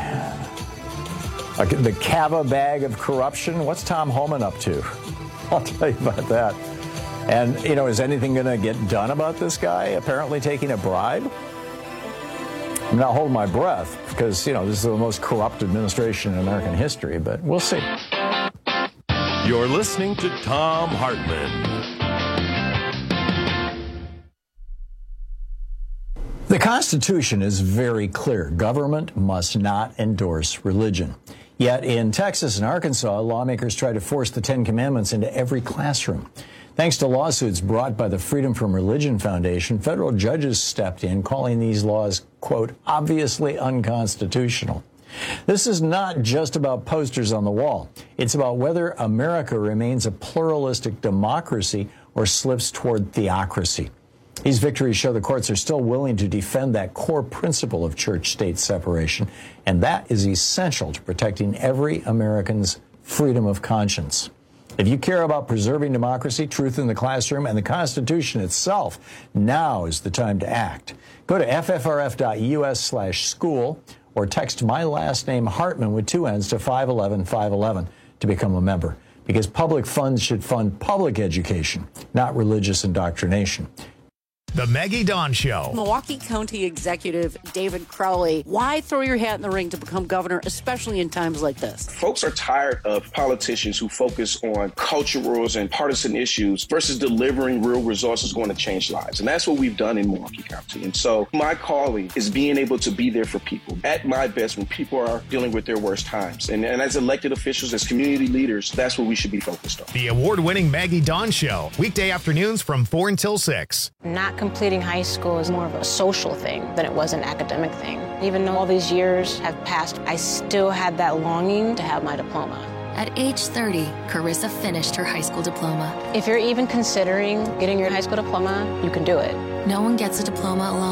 the Cava bag of corruption. What's Tom Homan up to? I'll tell you about that. And, is anything going to get done about this guy apparently taking a bribe? I'm not holding my breath because, this is the most corrupt administration in American history, but we'll see. You're listening to Thom Hartmann. The Constitution is very clear. Government must not endorse religion. Yet in Texas and Arkansas, lawmakers try to force the Ten Commandments into every classroom. Thanks to lawsuits brought by the Freedom from Religion Foundation, federal judges stepped in, calling these laws, quote, obviously unconstitutional. This is not just about posters on the wall. It's about whether America remains a pluralistic democracy or slips toward theocracy. These victories show the courts are still willing to defend that core principle of church-state separation, and that is essential to protecting every American's freedom of conscience. If you care about preserving democracy, truth in the classroom, and the Constitution itself, now is the time to act. Go to ffrf.us/school or text my last name Hartman with 2 N's to 511-511 to become a member, because public funds should fund public education, not religious indoctrination. The Maggie Dawn Show. Milwaukee County Executive David Crowley, why throw your hat in the ring to become governor, especially in times like this? Folks are tired of politicians who focus on cultural and partisan issues versus delivering real resources going to change lives. And that's what we've done in Milwaukee County. And so my calling is being able to be there for people at my best when people are dealing with their worst times. And as elected officials, as community leaders, that's what we should be focused on. The award-winning Maggie Dawn Show, weekday afternoons from 4 until 6. Not completing high school is more of a social thing than it was an academic thing. Even though all these years have passed, I still had that longing to have my diploma. At age 30, Carissa finished her high school diploma. If you're even considering getting your high school diploma, you can do it. No one gets a diploma alone.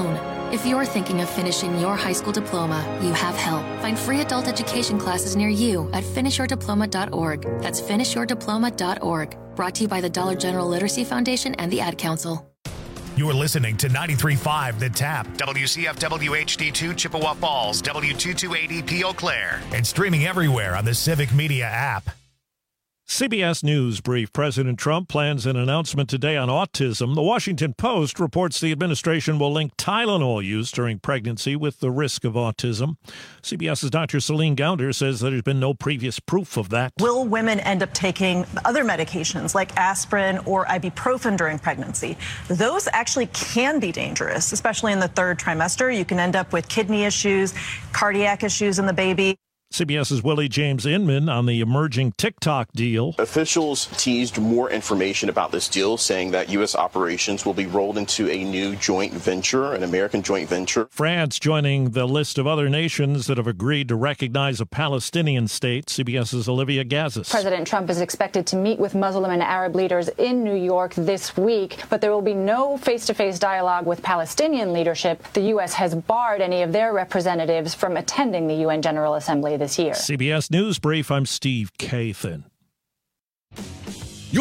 If you're thinking of finishing your high school diploma, you have help. Find free adult education classes near you at finishyourdiploma.org. That's finishyourdiploma.org. Brought to you by the Dollar General Literacy Foundation and the Ad Council. You're listening to 93.5 The Tap, WCFW HD2 Chippewa Falls, W228EP Eau Claire, and streaming everywhere on the Civic Media app. CBS News brief. President Trump plans an announcement today on autism. The Washington Post reports the administration will link Tylenol use during pregnancy with the risk of autism. CBS's Dr. Celine Gounder says there's been no previous proof of that. Will women end up taking other medications like aspirin or ibuprofen during pregnancy? Those actually can be dangerous, especially in the third trimester. You can end up with kidney issues, cardiac issues in the baby. CBS's Willie James Inman on the emerging TikTok deal. Officials teased more information about this deal, saying that U.S. operations will be rolled into a new joint venture, an American joint venture. France joining the list of other nations that have agreed to recognize a Palestinian state. CBS's Olivia Gazis. President Trump is expected to meet with Muslim and Arab leaders in New York this week, but there will be no face-to-face dialogue with Palestinian leadership. The U.S. has barred any of their representatives from attending the UN General Assembly this year. CBS News Brief, I'm Steve Kathan.